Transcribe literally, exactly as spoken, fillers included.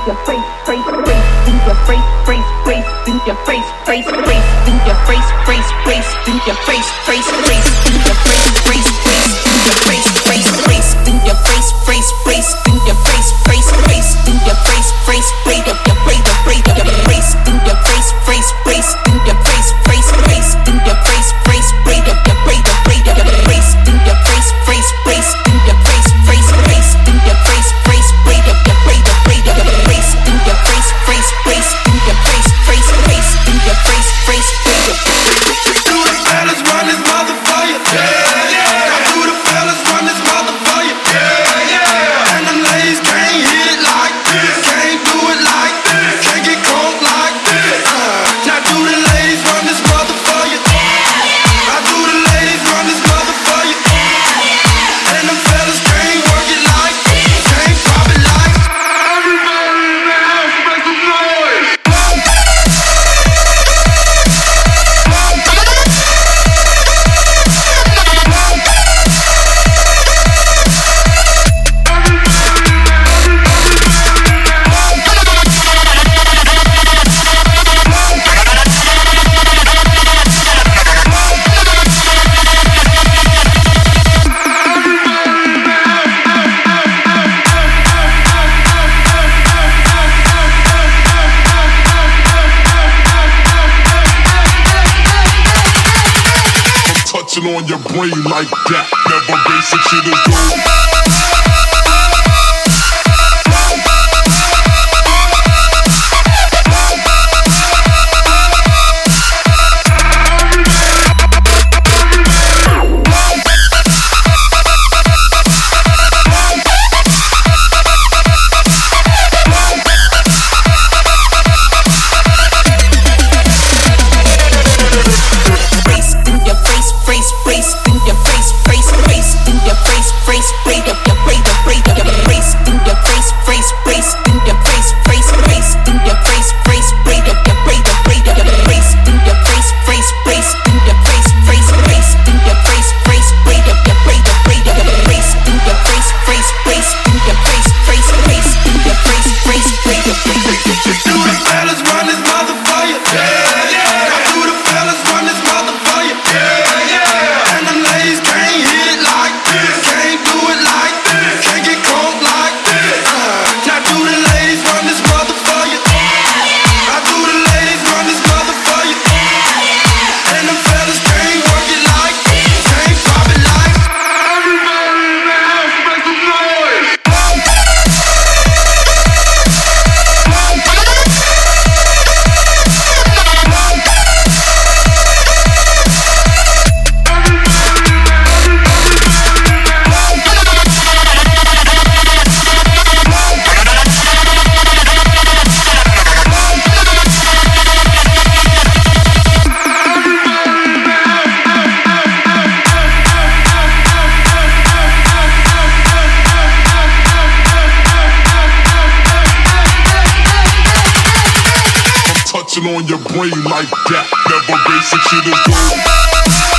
your face, face, face, in your face, face, face, in your face, face, face, in your face, face, face, in your face, face, face, in your face, face, face, in your face, face, face, in your face, face, face, in your face, face, face, in your face, face, face, of your brain, the brain of your face, in your face, face, face, in your face, face, face, in your face, face, brain of your brain, the brain of your face, in your face, face, face, in your face, face, face, in your face, face, brain of your brain, the brain of your face, in your face, face, face, in your face, face, face, in your face, face, brain of your face. Do the fellas run this motherfucker? Yeah, yeah. Do the fellas run this motherfucker? Yeah, yeah. And them ladies can't hit it like this, can't do it like this, can't get caught like this. Uh, now do the ladies run this motherfucker? I do the ladies run this motherfucker? And them fellas can't work it like this, can't pop it like. Everybody in the house make some noise. Touching on your brain like that, never basic shit is dope. On your brain like that, never basic shit is dope.